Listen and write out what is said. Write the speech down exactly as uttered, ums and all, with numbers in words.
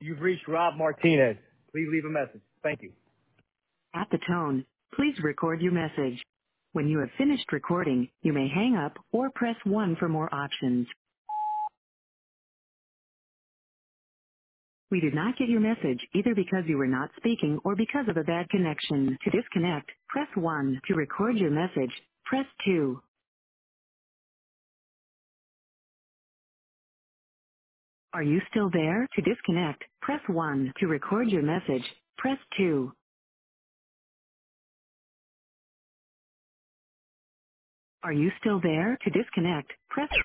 You've reached Rob Martinez. Please leave a message. Thank you. At the tone, please record your message. When you have finished recording, you may hang up or press one for more options. We did not get your message either because you were not speaking or because of a bad connection. To disconnect, press one. To record your message, press two. Are you still there? To disconnect, press one. To record your message, press two. Are you still there? To disconnect, press